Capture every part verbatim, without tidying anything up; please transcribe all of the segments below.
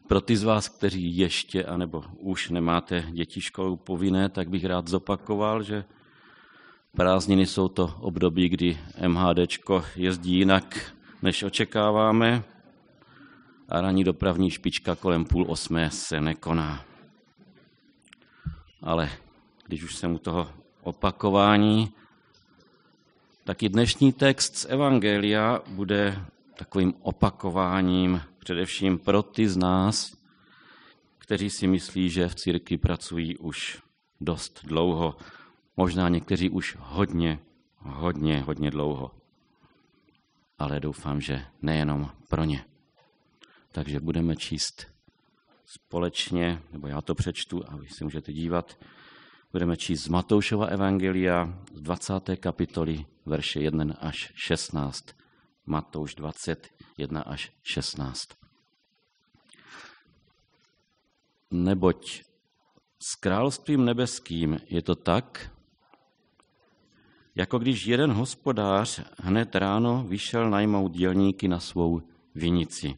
Pro ty z vás, kteří ještě anebo už nemáte děti školou povinné, tak bych rád zopakoval, že prázdniny jsou to období, kdy MHDčko jezdí jinak, než očekáváme, a ranní dopravní špička kolem půl osmé se nekoná. Ale když už jsem u toho opakování, tak i dnešní text z Evangelia bude takovým opakováním především pro ty z nás, kteří si myslí, že v církvi pracují už dost dlouho. Možná někteří už hodně, hodně, hodně dlouho. Ale doufám, že nejenom pro ně. Takže budeme číst společně, nebo já to přečtu a vy si můžete dívat, budeme číst z Matoušova evangelia z dvacáté kapitoly, verše jedna až šestnáct. Matouš dvacet, jedna až šestnáct. Neboť s královstvím nebeským je to tak, jako když jeden hospodář hned ráno vyšel najmout dělníky na svou vinici.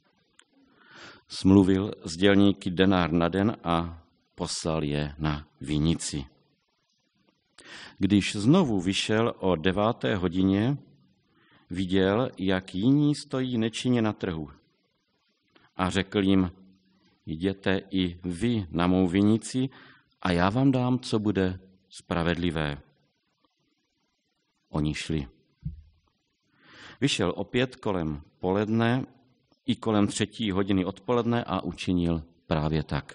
Smluvil s dělníky denár na den a poslal je na vinici. Když znovu vyšel o deváté hodině, viděl, jak jiní stojí nečinně na trhu. A řekl jim, jděte i vy na mou vinici a já vám dám, co bude spravedlivé. Oni šli. Vyšel opět kolem poledne i kolem třetí hodiny odpoledne a učinil právě tak.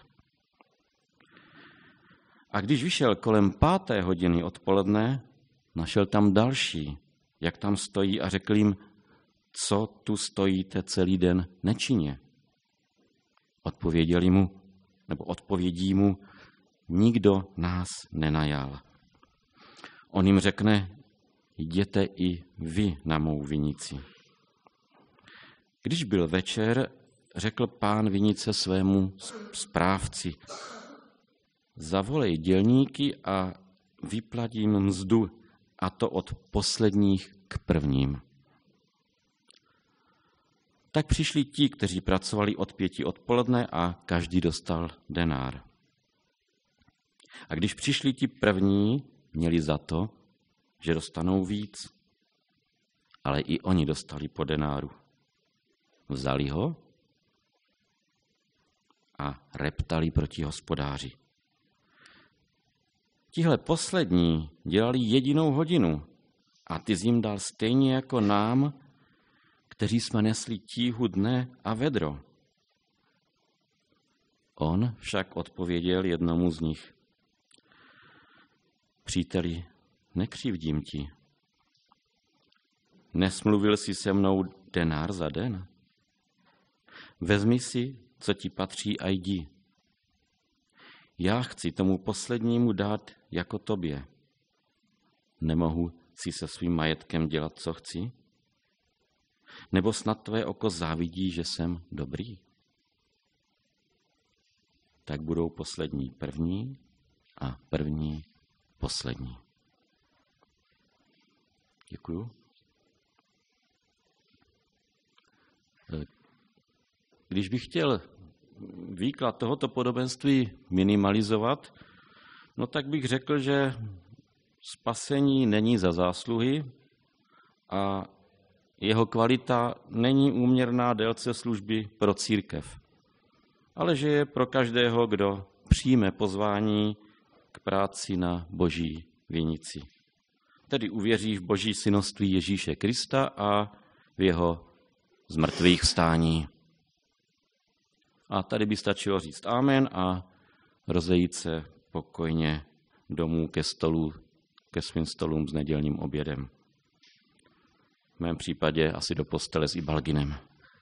A když vyšel kolem páté hodiny odpoledne, našel tam další, jak tam stojí, a řekl jim, co tu stojíte celý den nečinně. Odpověděli mu, nebo odpovědí mu, nikdo nás nenajal. On jim řekne, jděte i vy na mou vinici. Když byl večer, řekl pán vinice svému správci, zavolej dělníky a vyplatí jim mzdu, a to od posledních k prvním. Tak přišli ti, kteří pracovali od pěti odpoledne a každý dostal denár. A když přišli ti první, měli za to, že dostanou víc, ale i oni dostali po denáru. Vzali ho a reptali proti hospodáři. Tihle poslední dělali jedinou hodinu a ty jsi jim dal stejně jako nám, kteří jsme nesli tíhu dne a vedro. On však odpověděl jednomu z nich. Příteli, nekřivdím ti. Nesmluvil jsi se mnou denár za den? Vezmi si, co ti patří, a jdi. Já chci tomu poslednímu dát jako tobě. Nemohu si se svým majetkem dělat, co chci? Nebo snad tvé oko závidí, že jsem dobrý? Tak budou poslední první a první poslední. Děkuju. Když bych chtěl výklad tohoto podobenství minimalizovat, no tak bych řekl, že spasení není za zásluhy a jeho kvalita není úměrná délce služby pro církev, ale že je pro každého, kdo přijme pozvání k práci na Boží vinici. Tedy uvěří v Boží synoství Ježíše Krista a v jeho zmrtvých vstání. A tady by stačilo říct amen a rozejít se pokojně domů ke stolu, ke svým stolům s nedělním obědem. V mém případě asi do postele s ibalginem.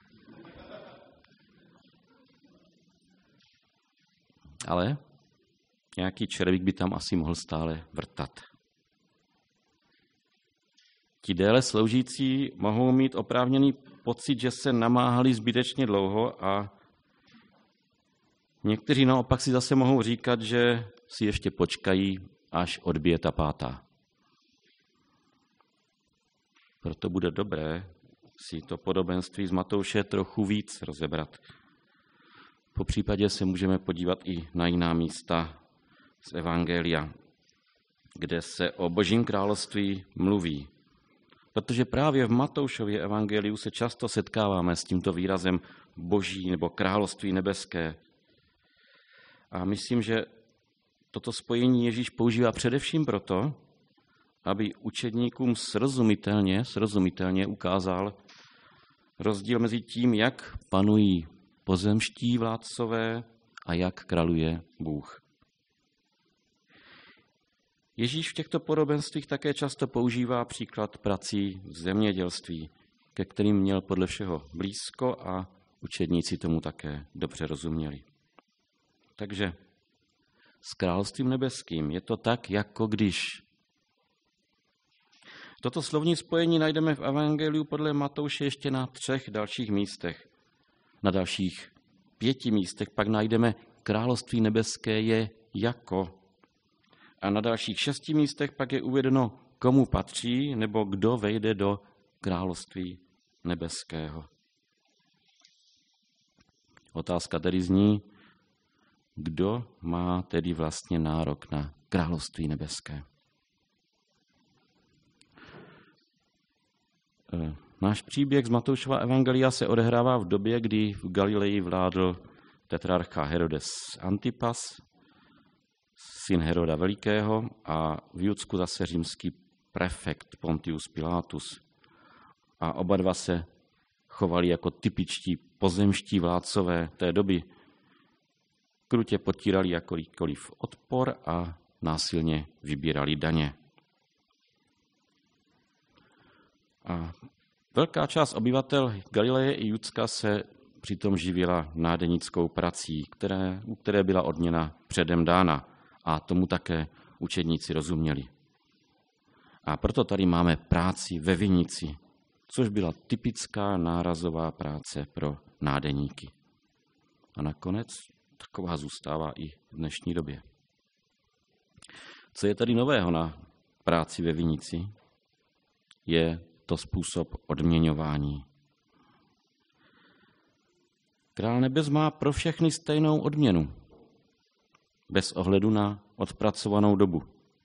Ale nějaký červík by tam asi mohl stále vrtat. Ti déle sloužící mohou mít oprávněný pocit, že se namáhali zbytečně dlouho, a někteří naopak si zase mohou říkat, že si ještě počkají, až odbije ta pátá. Proto bude dobré si to podobenství z Matouše trochu víc rozebrat. Po případě se můžeme podívat i na jiná místa z Evangelia, kde se o Božím království mluví. Protože právě v Matoušově evangeliu se často setkáváme s tímto výrazem Boží nebo království nebeské. A myslím, že toto spojení Ježíš používá především proto, aby učedníkům srozumitelně, srozumitelně ukázal rozdíl mezi tím, jak panují pozemští vládcové a jak králuje Bůh. Ježíš v těchto podobenstvích také často používá příklad prací v zemědělství, ke kterým měl podle všeho blízko a učedníci tomu také dobře rozuměli. Takže s královstvím nebeským je to tak, jako když. Toto slovní spojení najdeme v Evangeliu podle Matouše ještě na třech dalších místech. Na dalších pěti místech pak najdeme království nebeské je jako. A na dalších šesti místech pak je uvedeno, komu patří nebo kdo vejde do království nebeského. Otázka tedy zní, kdo má tedy vlastně nárok na království nebeské. Náš příběh z Matoušova evangelia se odehrává v době, kdy v Galileji vládl tetrarcha Herodes Antipas, syn Heroda Velikého, a v Judsku zase římský prefekt Pontius Pilatus. A oba dva se chovali jako typičtí pozemští vládcové té doby. Krutě potírali jakýkoliv odpor a násilně vybírali daně. A velká část obyvatel Galileje i Judska se přitom živila nádenickou prací, které, u které byla odměna předem dána. A tomu také učedníci rozuměli. A proto tady máme práci ve vinici, což byla typická nárazová práce pro nádeníky. A nakonec taková zůstává i v dnešní době. Co je tady nového na práci ve vinici? Je to způsob odměňování. Král nebes má pro všechny stejnou odměnu, bez ohledu na odpracovanou dobu.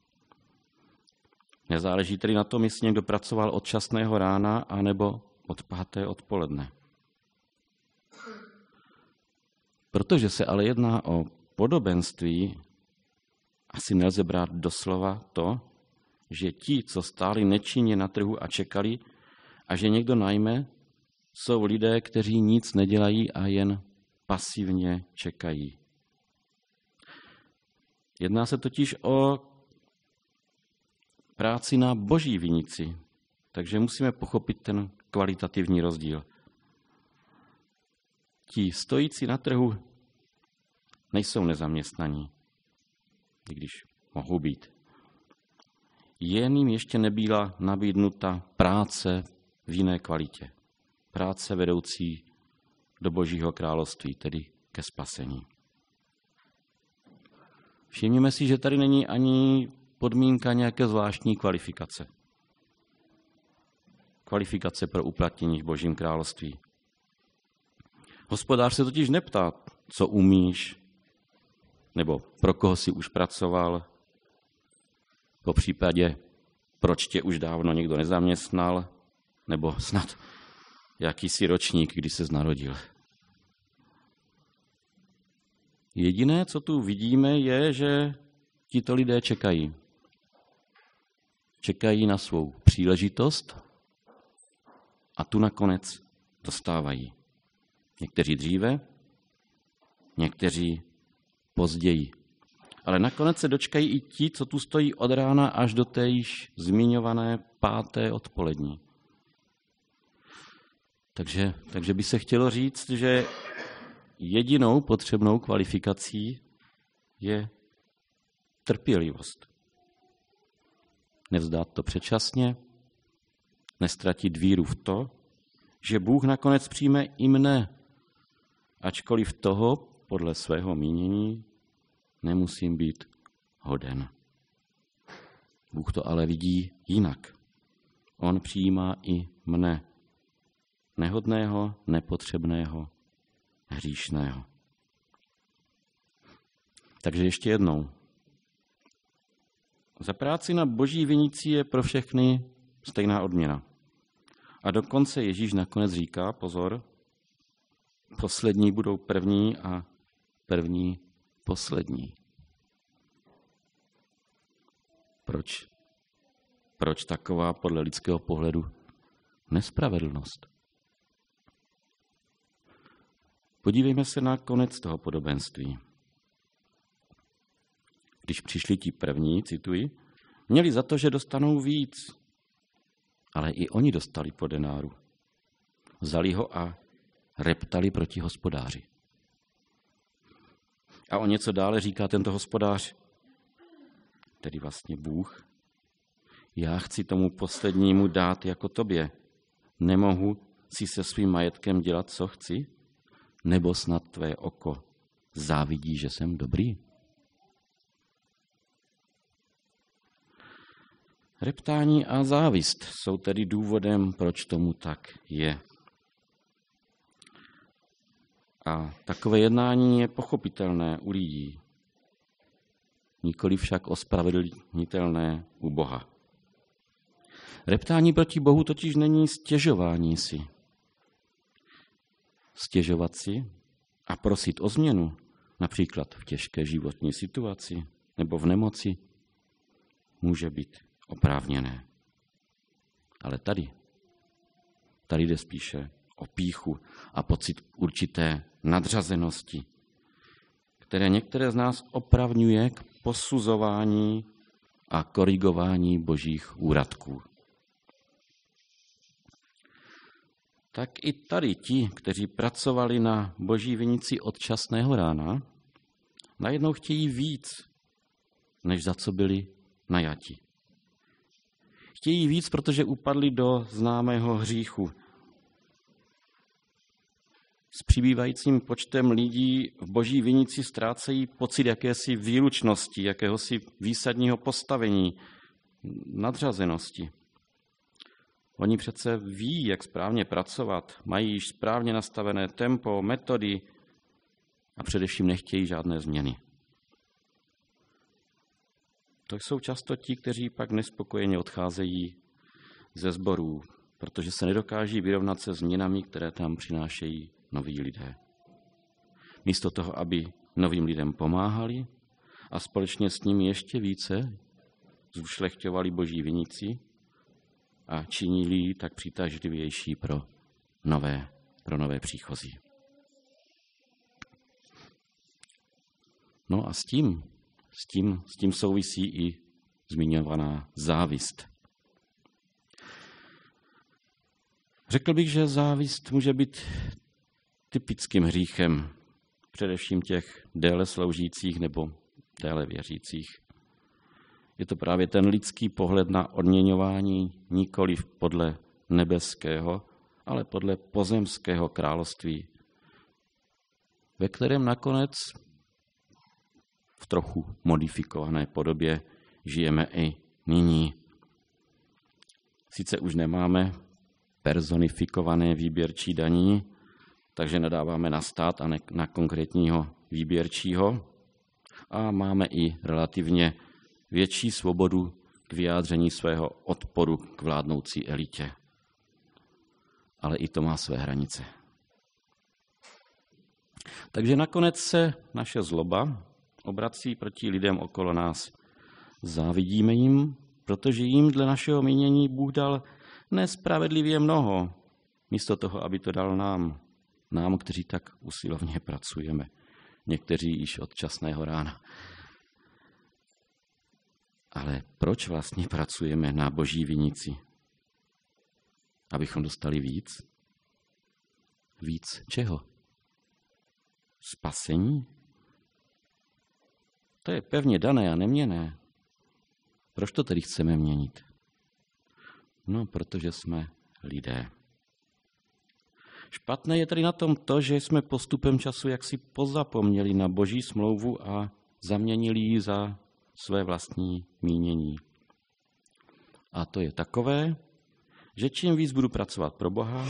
Nezáleží tedy na tom, jestli někdo pracoval od časného rána anebo od páté odpoledne. Protože se ale jedná o podobenství, asi nelze brát doslova to, že ti, co stáli nečinně na trhu a čekali, a že někdo najme, jsou lidé, kteří nic nedělají a jen pasivně čekají. Jedná se totiž o práci na boží vinici, takže musíme pochopit ten kvalitativní rozdíl. Ti stojící na trhu nejsou nezaměstnaní, i když mohou být. Jen jim ještě nebyla nabídnuta práce v jiné kvalitě. Práce vedoucí do Božího království, tedy ke spasení. Všimněme si, že tady není ani podmínka nějaké zvláštní kvalifikace. Kvalifikace pro uplatnění v Božím království. Hospodář se totiž neptá, co umíš, nebo pro koho jsi už pracoval, po případě, proč tě už dávno někdo nezaměstnal, nebo snad jaký jsi ročník, kdy ses narodil. Jediné, co tu vidíme, je, že tito lidé čekají. Čekají na svou příležitost a tu nakonec dostávají. Někteří dříve, někteří později. Ale nakonec se dočkají i ti, co tu stojí od rána až do té již zmiňované páté odpolední. Takže, takže by se chtělo říct, že jedinou potřebnou kvalifikací je trpělivost. Nevzdát to předčasně, nestratit víru v to, že Bůh nakonec přijme i mne, ačkoliv toho, podle svého mínění, nemusím být hoden. Bůh to ale vidí jinak. On přijímá i mne, nehodného, nepotřebného, hříšného. Takže ještě jednou. Za práci na boží vinici je pro všechny stejná odměna. A dokonce Ježíš nakonec říká, pozor, poslední budou první a první poslední. Proč? Proč taková podle lidského pohledu nespravedlnost? Podívejme se na konec toho podobenství. Když přišli ti první, cituji, měli za to, že dostanou víc, ale i oni dostali po denáru. Vzali ho a reptali proti hospodáři. A o něco dále říká tento hospodář, tedy vlastně Bůh, já chci tomu poslednímu dát jako tobě. Nemohu si se svým majetkem dělat, co chci? Nebo snad tvé oko závidí, že jsem dobrý? Reptání a závist jsou tedy důvodem, proč tomu tak je. A takové jednání je pochopitelné u lidí, nikoli však ospravedlnitelné u Boha. Reptání proti Bohu totiž není stěžování si. Stěžovat si a prosit o změnu, například v těžké životní situaci nebo v nemoci, může být oprávněné. Ale tady, tady jde spíše o pýchu a pocit určité nadřazenosti, které některé z nás opravňuje k posuzování a korigování božích úradků. Tak i tady ti, kteří pracovali na boží vinici od časného rána, najednou chtějí víc, než za co byli najati. Chtějí víc, protože upadli do známého hříchu. S přibývajícím počtem lidí v boží vinici ztrácejí pocit jakési výlučnosti, jakéhosi výsadního postavení, nadřazenosti. Oni přece ví, jak správně pracovat, mají již správně nastavené tempo, metody a především nechtějí žádné změny. To jsou často ti, kteří pak nespokojeně odcházejí ze sborů, protože se nedokáží vyrovnat se změnami, které tam přinášejí noví lidé. Místo toho, aby novým lidem pomáhali a společně s nimi ještě více zušlechťovali boží vinici a činili ji tak přitažlivější pro nové, pro nové příchozí. No a s tím, s tím, s tím souvisí i zmiňovaná závist. Řekl bych, že závist může být typickým hříchem, především těch déle sloužících nebo déle věřících. Je to právě ten lidský pohled na odměňování nikoliv podle nebeského, ale podle pozemského království, ve kterém nakonec v trochu modifikované podobě žijeme i nyní. Sice už nemáme personifikované výběrčí daní, takže nadáváme na stát a ne na konkrétního výběrčího a máme i relativně větší svobodu k vyjádření svého odporu k vládnoucí elitě. Ale i to má své hranice. Takže nakonec se naše zloba obrací proti lidem okolo nás. Závidíme jim, protože jim dle našeho mínění Bůh dal nespravedlivě mnoho, místo toho, aby to dal nám, nám, kteří tak usilovně pracujeme, někteří již od časného rána. Ale proč vlastně pracujeme na boží vinici? Abychom dostali víc? Víc čeho? Spasení? To je pevně dané a neměnné. Proč to tedy chceme měnit? No, protože jsme lidé. Špatné je tedy na tom to, že jsme postupem času jaksi pozapomněli na boží smlouvu a zaměnili ji za své vlastní mínění. A to je takové, že čím víc budu pracovat pro Boha,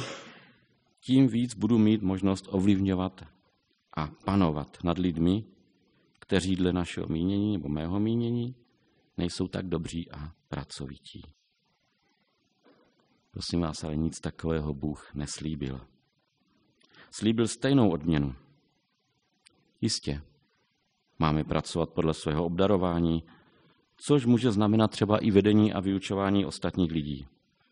tím víc budu mít možnost ovlivňovat a panovat nad lidmi, kteří dle našeho mínění nebo mého mínění nejsou tak dobří a pracovití. Prosím vás, ale nic takového Bůh neslíbil. Slíbil stejnou odměnu. Jistě, máme pracovat podle svého obdarování, což může znamenat třeba i vedení a vyučování ostatních lidí.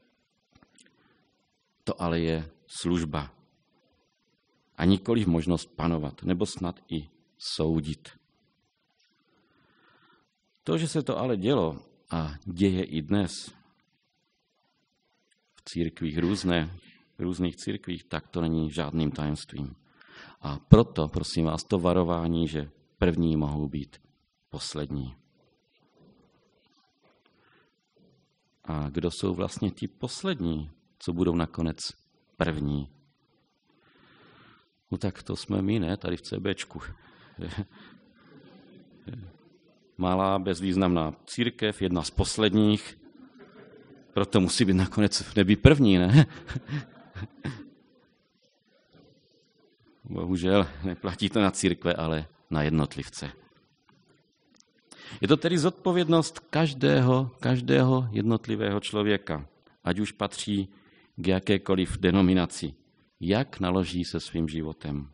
To ale je služba a nikoliv možnost panovat nebo snad i soudit. To, že se to ale dělo a děje i dnes v církvích různé, v různých církvích, tak to není žádným tajemstvím. A proto, prosím vás, to varování, že první mohou být poslední. A kdo jsou vlastně ti poslední, co budou nakonec první? No tak to jsme my, ne? Tady v CBčku. Malá, bezvýznamná církev, jedna z posledních, proto musí být nakonec v nebi první, ne? Bohužel neplatí to na církve, ale na jednotlivce. Je to tedy zodpovědnost každého, každého jednotlivého člověka, ať už patří k jakékoliv denominaci, jak naloží se svým životem.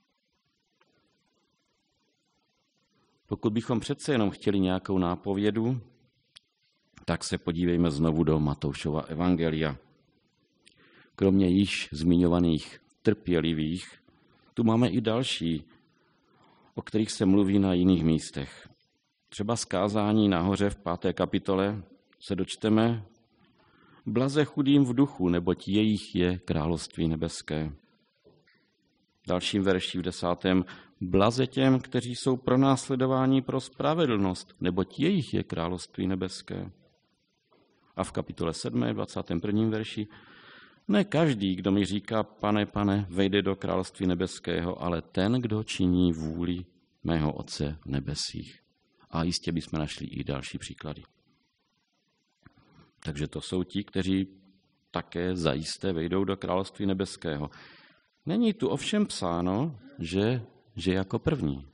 Pokud bychom přece jenom chtěli nějakou nápovědu, tak se podívejme znovu do Matoušova evangelia. Kromě již zmiňovaných trpělivých, tu máme i další, o kterých se mluví na jiných místech. Třeba z kázání nahoře v páté kapitole se dočteme: Blaze chudým v duchu, neboť jejich je království nebeské. V dalším verši v desátém: Blaze těm, kteří jsou pronásledováni pro spravedlnost, neboť jejich je království nebeské. A v kapitole sedmé, dvacátém prvním verši: Ne každý, kdo mi říká, pane, pane, vejde do království nebeského, ale ten, kdo činí vůli mého Otce v nebesích. A jistě bychom našli i další příklady. Takže to jsou ti, kteří také zajisté vejdou do království nebeského. Není tu ovšem psáno, že, že jako první.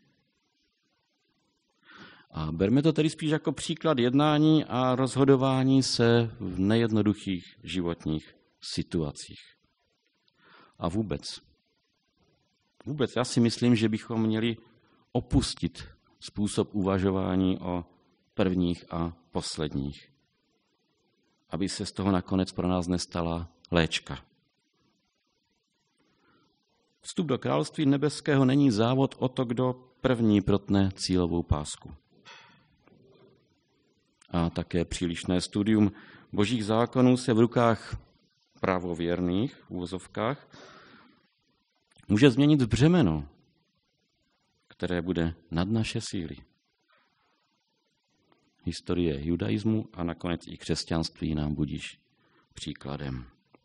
A berme to tedy spíš jako příklad jednání a rozhodování se v nejednoduchých životních situacích. A vůbec, vůbec já si myslím, že bychom měli opustit způsob uvažování o prvních a posledních, aby se z toho nakonec pro nás nestala léčka. Vstup do království nebeského není závod o to, kdo první protne cílovou pásku. A také přílišné studium božích zákonů se v rukách pravověrných, v uvozovkách, může změnit břemeno, které bude nad naše síly. Historie judaismu a nakonec i křesťanství nám budíš příkladem.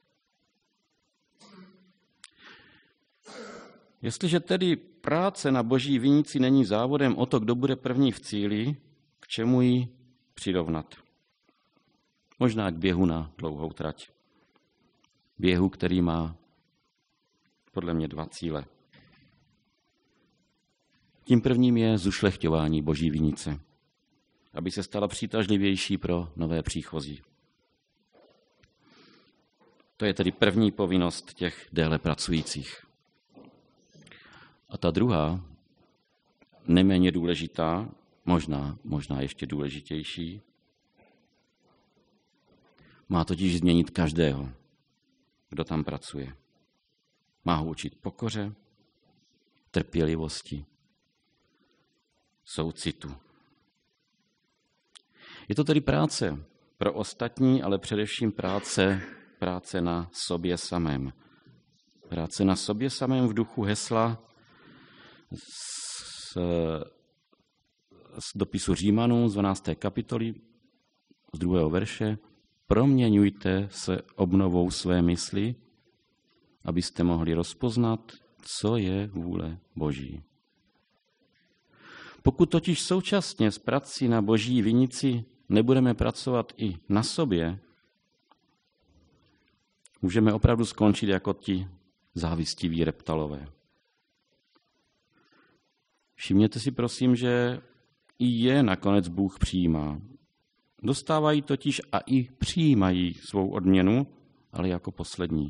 Jestliže tedy práce na boží vinici není závodem o to, kdo bude první v cíli, k čemu ji přirovnat? Možná k běhu na dlouhou trať. Běhu, který má podle mě dva cíle. Tím prvním je zušlechťování boží vinice, aby se stala přitažlivější pro nové příchozí. To je tedy první povinnost těch déle pracujících. A ta druhá, neméně důležitá, možná, možná ještě důležitější, má totiž změnit každého, kdo tam pracuje. Má ho učit pokoře, trpělivosti, soucitu. Je to tedy práce pro ostatní, ale především práce, práce na sobě samém. Práce na sobě samém v duchu hesla z, z dopisu Římanů z dvanácté kapitoly z druhého verše. Proměňujte se obnovou své mysli, abyste mohli rozpoznat, co je vůle Boží. Pokud totiž současně s prací na boží vinici nebudeme pracovat i na sobě, můžeme opravdu skončit jako ti závistiví reptalové. Všimněte si prosím, že i je nakonec Bůh přijímá. Dostávají totiž a i přijímají svou odměnu, ale jako poslední.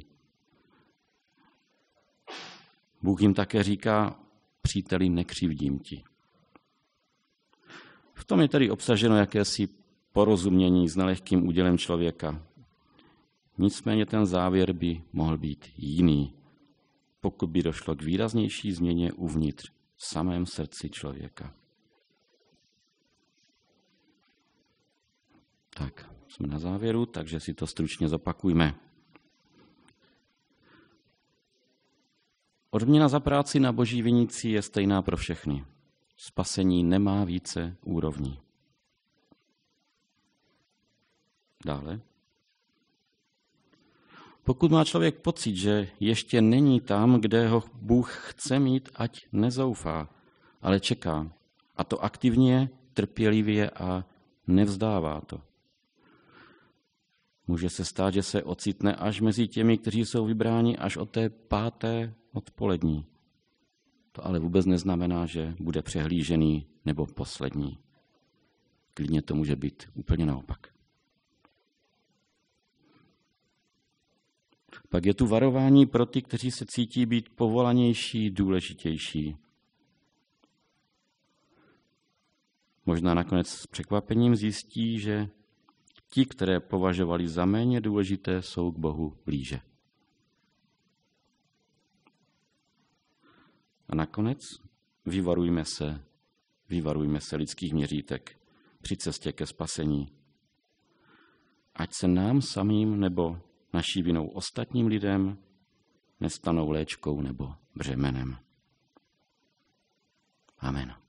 Bůh jim také říká, příteli, nekřivdím ti. V tom je tedy obsaženo jakési porozumění s nelehkým údělem člověka. Nicméně ten závěr by mohl být jiný, pokud by došlo k výraznější změně uvnitř v samém srdci člověka. Tak, jsme na závěru, takže si to stručně zopakujme. Odměna za práci na boží vinici je stejná pro všechny. Spasení nemá více úrovní. Dále. Pokud má člověk pocit, že ještě není tam, kde ho Bůh chce mít, ať nezoufá, ale čeká. A to aktivně, trpělivě a nevzdává to. Může se stát, že se ocitne až mezi těmi, kteří jsou vybráni až od té páté odpolední. To ale vůbec neznamená, že bude přehlížený nebo poslední. Klidně to může být úplně naopak. Pak je tu varování pro ty, kteří se cítí být povolanější, důležitější. Možná nakonec s překvapením zjistí, že ti, které považovali za méně důležité, jsou k Bohu blíže. A nakonec vyvarujme se, vyvarujme se lidských měřítek při cestě ke spasení. Ať se nám samým nebo naší vinou ostatním lidem nestanou léčkou nebo břemenem. Amen.